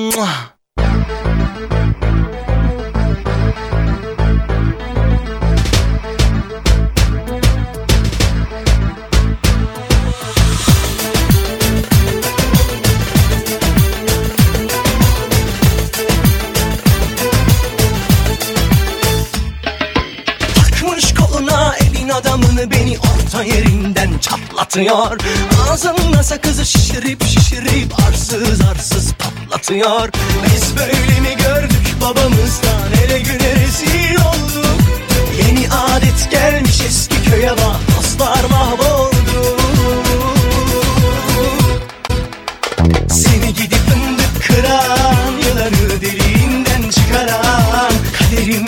Adamını beni orta yerinden çatlatıyor. Ağzında sakızı şişirip arsız arsız patlatıyor. Biz böyle mi gördük babamızdan, ele güne rezil olduk. Yeni adet gelmiş eski köye bak, dostlar mahvoldu. Seni gidip fındık kıran, yılanı deliğinden çıkaran, kaderim